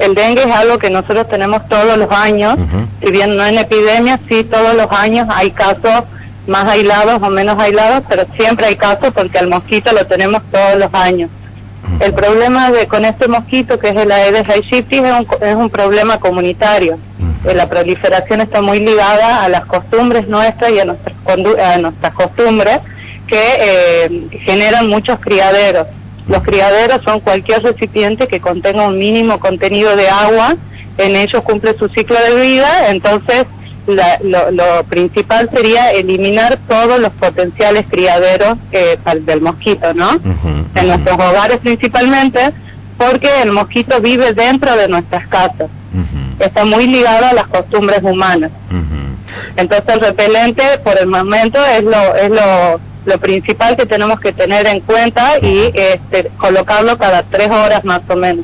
El dengue es algo que nosotros tenemos todos los años, si bien no en epidemia, sí todos los años hay casos más aislados o menos aislados, pero siempre hay casos porque al mosquito lo tenemos todos los años. El problema con este mosquito, que es el Aedes aegypti, es un problema comunitario. La proliferación está muy ligada a las costumbres nuestras y a nuestras costumbres que generan muchos criaderos. Los criaderos son cualquier recipiente que contenga un mínimo contenido de agua, en ellos cumple su ciclo de vida, entonces lo principal sería eliminar todos los potenciales criaderos del mosquito, ¿no? En nuestros hogares principalmente, porque el mosquito vive dentro de nuestras casas. Está muy ligado a las costumbres humanas. Entonces el repelente por el momento es lo principal que tenemos que tener en cuenta y colocarlo cada 3 horas más o menos.